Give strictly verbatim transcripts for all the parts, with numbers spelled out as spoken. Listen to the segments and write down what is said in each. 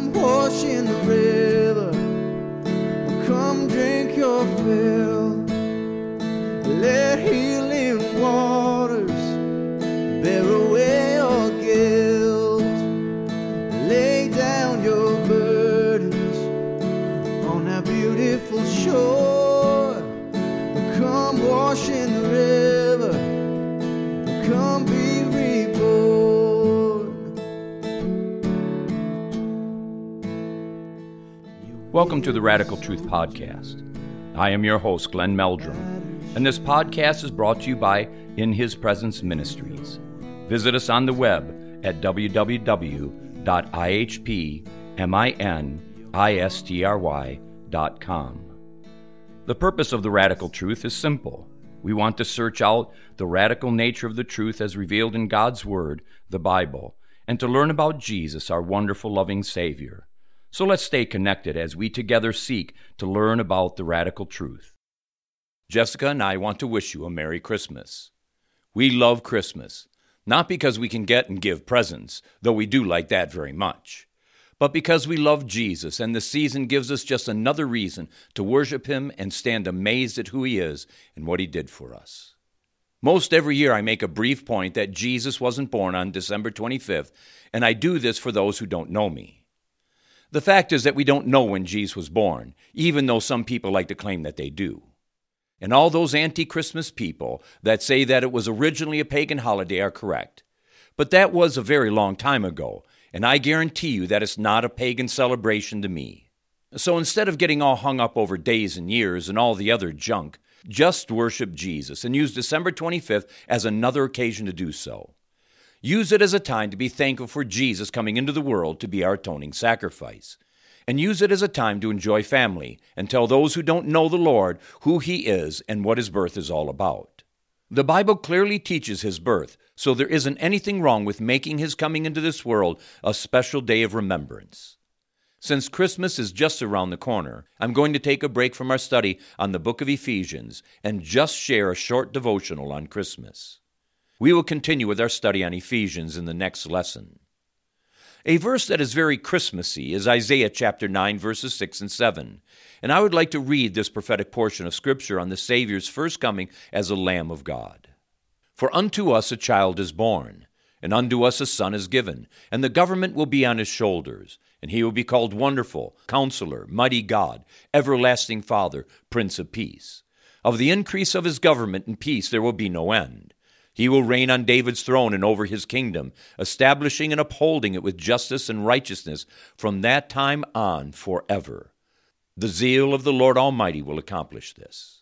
Come wash in the river, come drink your fill. Let healing waters bear away your guilt. Lay down your burdens on that beautiful shore. Come wash in the river, come be reborn. Welcome to the Radical Truth Podcast. I am your host, Glenn Meldrum, and this podcast is brought to you by In His Presence Ministries. Visit us on the web at w w w dot i h p ministry dot com. The purpose of the Radical Truth is simple. We want to search out the radical nature of the truth as revealed in God's Word, the Bible, and to learn about Jesus, our wonderful, loving Savior. So let's stay connected as we together seek to learn about the radical truth. Jessica and I want to wish you a Merry Christmas. We love Christmas, not because we can get and give presents, though we do like that very much, but because we love Jesus, and the season gives us just another reason to worship Him and stand amazed at who He is and what He did for us. Most every year I make a brief point that Jesus wasn't born on December twenty-fifth, and I do this for those who don't know me. The fact is that we don't know when Jesus was born, even though some people like to claim that they do. And all those anti-Christmas people that say that it was originally a pagan holiday are correct. But that was a very long time ago, and I guarantee you that it's not a pagan celebration to me. So instead of getting all hung up over days and years and all the other junk, just worship Jesus and use December twenty-fifth as another occasion to do so. Use it as a time to be thankful for Jesus coming into the world to be our atoning sacrifice. And use it as a time to enjoy family and tell those who don't know the Lord who He is and what His birth is all about. The Bible clearly teaches His birth, so there isn't anything wrong with making His coming into this world a special day of remembrance. Since Christmas is just around the corner, I'm going to take a break from our study on the book of Ephesians and just share a short devotional on Christmas. We will continue with our study on Ephesians in the next lesson. A verse that is very Christmassy is Isaiah chapter nine, verses six and seven, and I would like to read this prophetic portion of Scripture on the Savior's first coming as a Lamb of God. For unto us a child is born, and unto us a son is given, and the government will be on His shoulders, and He will be called Wonderful, Counselor, Mighty God, Everlasting Father, Prince of Peace. Of the increase of His government and peace there will be no end. He will reign on David's throne and over His kingdom, establishing and upholding it with justice and righteousness from that time on forever. The zeal of the Lord Almighty will accomplish this.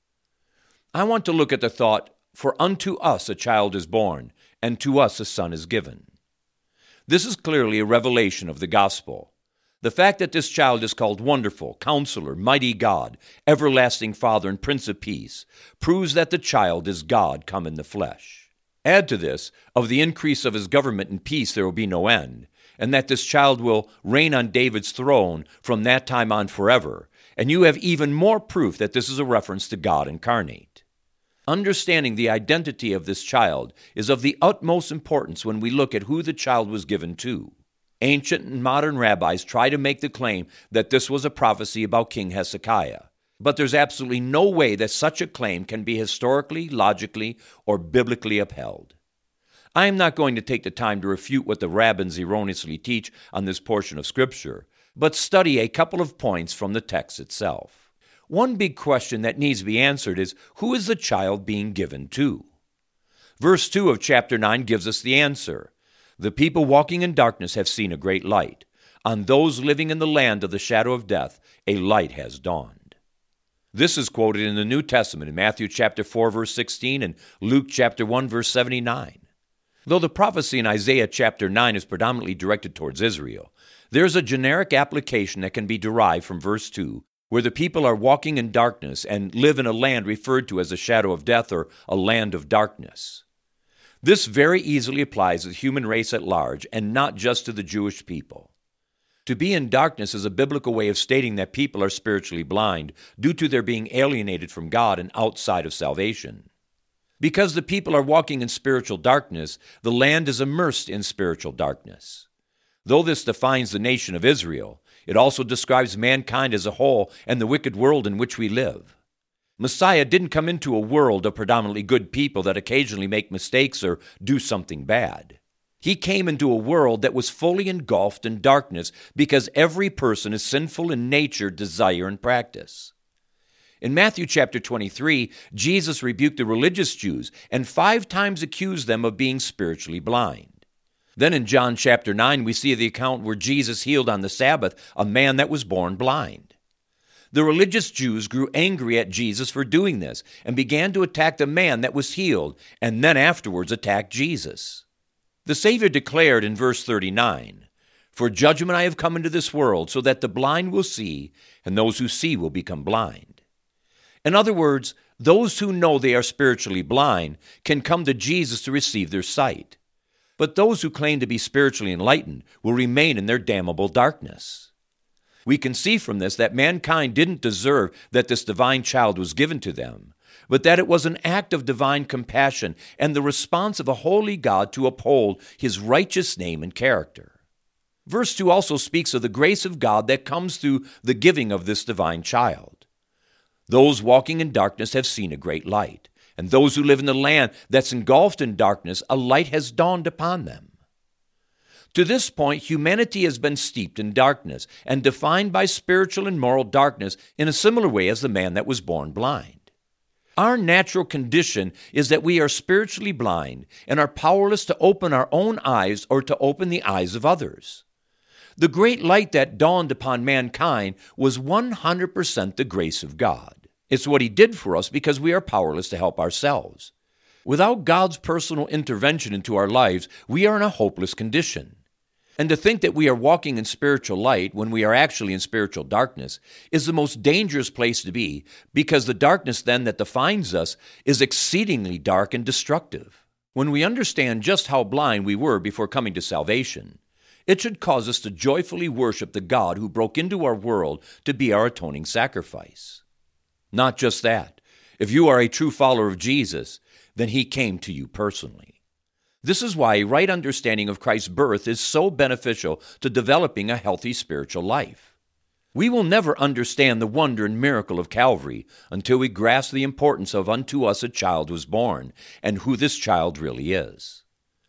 I want to look at the thought, for unto us a child is born, and to us a son is given. This is clearly a revelation of the gospel. The fact that this child is called Wonderful, Counselor, Mighty God, Everlasting Father, and Prince of Peace proves that the child is God come in the flesh. Add to this, of the increase of His government and peace there will be no end, and that this child will reign on David's throne from that time on forever, and you have even more proof that this is a reference to God incarnate. Understanding the identity of this child is of the utmost importance when we look at who the child was given to. Ancient and modern rabbis try to make the claim that this was a prophecy about King Hezekiah, but there's absolutely no way that such a claim can be historically, logically, or biblically upheld. I am not going to take the time to refute what the rabbins erroneously teach on this portion of Scripture, but study a couple of points from the text itself. One big question that needs to be answered is, who is the child being given to? Verse two of chapter nine gives us the answer. The people walking in darkness have seen a great light. On those living in the land of the shadow of death, a light has dawned. This is quoted in the New Testament in Matthew chapter four, verse sixteen, and Luke chapter one, verse seventy-nine. Though the prophecy in Isaiah chapter nine is predominantly directed towards Israel, there is a generic application that can be derived from verse two, where the people are walking in darkness and live in a land referred to as the shadow of death or a land of darkness. This very easily applies to the human race at large and not just to the Jewish people. To be in darkness is a biblical way of stating that people are spiritually blind due to their being alienated from God and outside of salvation. Because the people are walking in spiritual darkness, the land is immersed in spiritual darkness. Though this defines the nation of Israel, it also describes mankind as a whole and the wicked world in which we live. Messiah didn't come into a world of predominantly good people that occasionally make mistakes or do something bad. He came into a world that was fully engulfed in darkness because every person is sinful in nature, desire, and practice. In Matthew chapter twenty-three, Jesus rebuked the religious Jews and five times accused them of being spiritually blind. Then in John chapter nine, we see the account where Jesus healed on the Sabbath a man that was born blind. The religious Jews grew angry at Jesus for doing this and began to attack the man that was healed, and then afterwards attacked Jesus. The Savior declared in verse thirty-nine, "For judgment I have come into this world, so that the blind will see, and those who see will become blind." In other words, those who know they are spiritually blind can come to Jesus to receive their sight. But those who claim to be spiritually enlightened will remain in their damnable darkness. We can see from this that mankind didn't deserve that this divine child was given to them, but that it was an act of divine compassion and the response of a holy God to uphold his righteous name and character. Verse two also speaks of the grace of God that comes through the giving of this divine child. Those walking in darkness have seen a great light, and those who live in the land that's engulfed in darkness, a light has dawned upon them. To this point, humanity has been steeped in darkness and defined by spiritual and moral darkness in a similar way as the man that was born blind. Our natural condition is that we are spiritually blind and are powerless to open our own eyes or to open the eyes of others. The great light that dawned upon mankind was one hundred percent the grace of God. It's what he did for us because we are powerless to help ourselves. Without God's personal intervention into our lives, we are in a hopeless condition. And to think that we are walking in spiritual light when we are actually in spiritual darkness is the most dangerous place to be, because the darkness then that defines us is exceedingly dark and destructive. When we understand just how blind we were before coming to salvation, it should cause us to joyfully worship the God who broke into our world to be our atoning sacrifice. Not just that. If you are a true follower of Jesus, then he came to you personally. This is why a right understanding of Christ's birth is so beneficial to developing a healthy spiritual life. We will never understand the wonder and miracle of Calvary until we grasp the importance of "unto us a child was born," and who this child really is.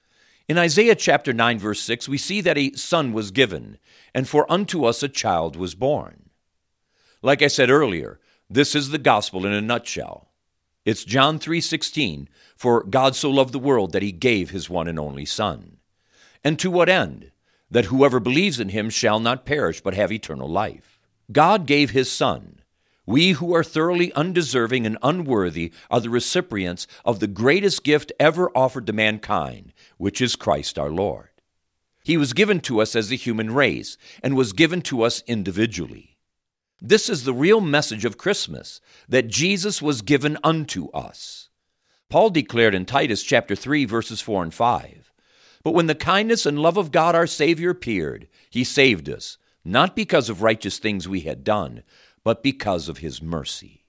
In Isaiah chapter nine, verse six, we see that a son was given, and for unto us a child was born. Like I said earlier, this is the gospel in a nutshell. It's John three sixteen, "For God so loved the world that he gave his one and only Son." And to what end? That whoever believes in him shall not perish but have eternal life. God gave his Son. We who are thoroughly undeserving and unworthy are the recipients of the greatest gift ever offered to mankind, which is Christ our Lord. He was given to us as a human race and was given to us individually. This is the real message of Christmas, that Jesus was given unto us. Paul declared in Titus chapter three, verses four and five, "But when the kindness and love of God our Savior appeared, he saved us, not because of righteous things we had done, but because of his mercy."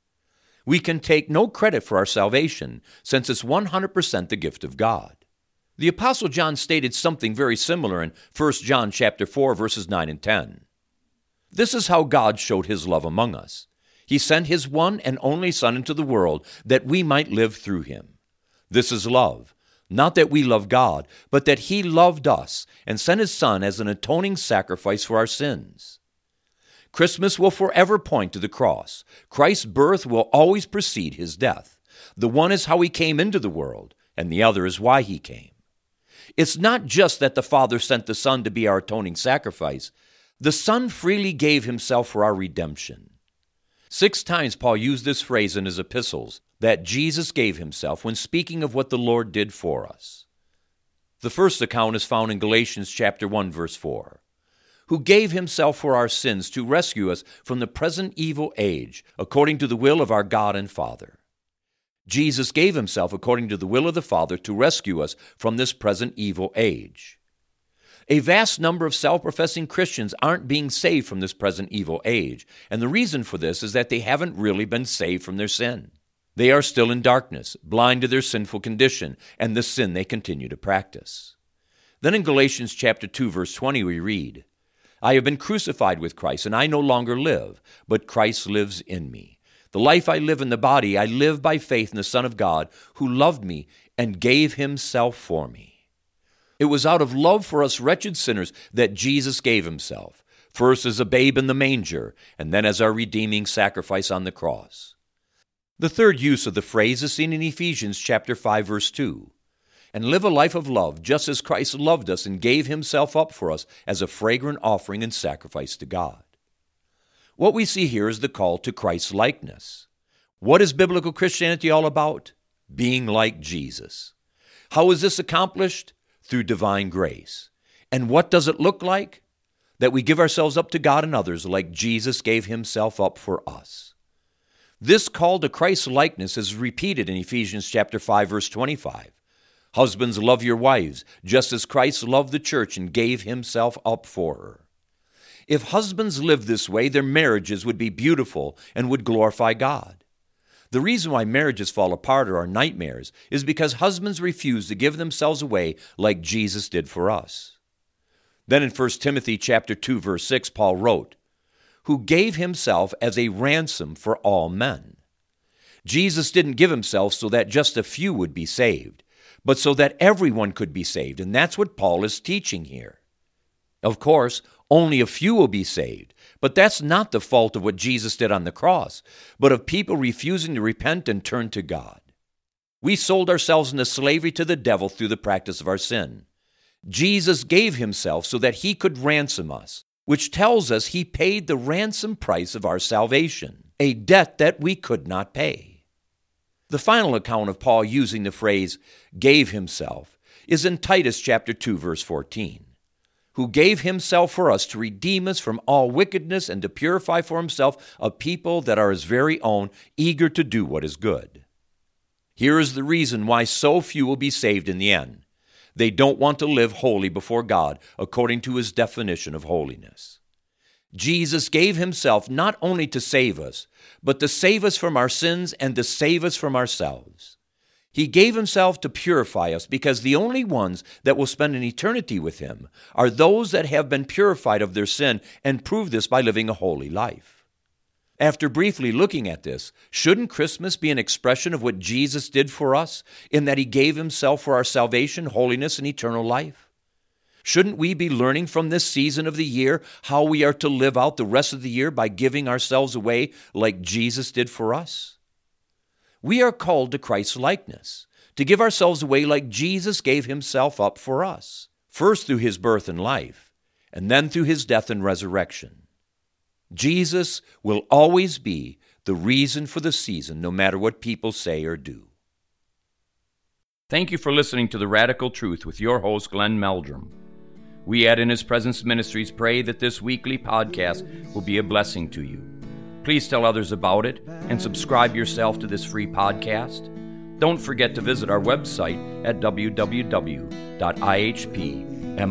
We can take no credit for our salvation, since it's one hundred percent the gift of God. The Apostle John stated something very similar in First John chapter four, verses nine and ten. This is how God showed his love among us. He sent his one and only Son into the world that we might live through him. This is love, not that we love God, but that he loved us and sent his Son as an atoning sacrifice for our sins. Christmas will forever point to the cross. Christ's birth will always precede his death. The one is how he came into the world, and the other is why he came. It's not just that the Father sent the Son to be our atoning sacrifice. The Son freely gave himself for our redemption. Six times Paul used this phrase in his epistles, that Jesus gave himself, when speaking of what the Lord did for us. The first account is found in Galatians chapter one, verse four, "Who gave himself for our sins to rescue us from the present evil age, according to the will of our God and Father." Jesus gave himself according to the will of the Father to rescue us from this present evil age. A vast number of self-professing Christians aren't being saved from this present evil age, and the reason for this is that they haven't really been saved from their sin. They are still in darkness, blind to their sinful condition and the sin they continue to practice. Then in Galatians chapter two, verse twenty, we read, I have been crucified with Christ, and I no longer live, but Christ lives in me. The life I live in the body, I live by faith in the Son of God, who loved me and gave himself for me. It was out of love for us wretched sinners that Jesus gave himself, first as a babe in the manger, and then as our redeeming sacrifice on the cross. The third use of the phrase is seen in Ephesians chapter five, verse two. And live a life of love, just as Christ loved us and gave himself up for us as a fragrant offering and sacrifice to God. What we see here is the call to Christ's likeness. What is biblical Christianity all about? Being like Jesus. How is this accomplished? Through divine grace. And what does it look like? That we give ourselves up to God and others like Jesus gave himself up for us. This call to Christ's likeness is repeated in Ephesians chapter five, verse twenty-five. Husbands, love your wives, just as Christ loved the church and gave himself up for her. If husbands lived this way, their marriages would be beautiful and would glorify God. The reason why marriages fall apart or are nightmares is because husbands refuse to give themselves away like Jesus did for us. Then in First Timothy chapter two, verse six, Paul wrote, who gave himself as a ransom for all men. Jesus didn't give himself so that just a few would be saved, but so that everyone could be saved, and that's what Paul is teaching here. Of course, only a few will be saved, but that's not the fault of what Jesus did on the cross, but of people refusing to repent and turn to God. We sold ourselves into slavery to the devil through the practice of our sin. Jesus gave himself so that he could ransom us, which tells us he paid the ransom price of our salvation, a debt that we could not pay. The final account of Paul using the phrase, gave himself, is in Titus chapter two, verse fourteen, who gave himself for us to redeem us from all wickedness and to purify for himself a people that are his very own, eager to do what is good. Here is the reason why so few will be saved in the end. They don't want to live holy before God according to his definition of holiness. Jesus gave himself not only to save us, but to save us from our sins and to save us from ourselves. He gave himself to purify us because the only ones that will spend an eternity with him are those that have been purified of their sin and prove this by living a holy life. After briefly looking at this, shouldn't Christmas be an expression of what Jesus did for us in that he gave himself for our salvation, holiness, and eternal life? Shouldn't we be learning from this season of the year how we are to live out the rest of the year by giving ourselves away like Jesus did for us? We are called to Christ's likeness, to give ourselves away like Jesus gave himself up for us, first through his birth and life, and then through his death and resurrection. Jesus will always be the reason for the season, no matter what people say or do. Thank you for listening to The Radical Truth with your host, Glenn Meldrum. We at In His Presence Ministries pray that this weekly podcast will be a blessing to you. Please tell others about it and subscribe yourself to this free podcast. Don't forget to visit our website at w w w dot i h p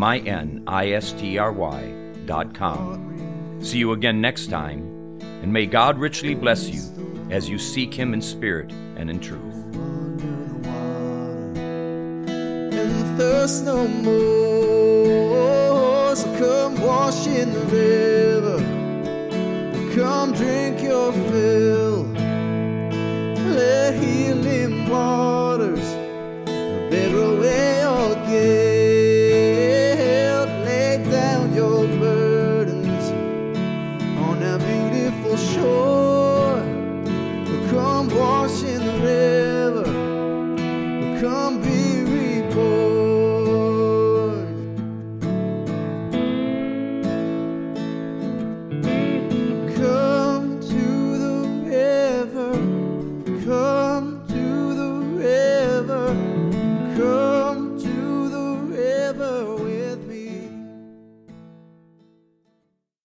ministry dot com. See you again next time, and may God richly bless you as you seek him in spirit and in truth. And thirst no more, so come wash in the river, come drink your fill, let healing water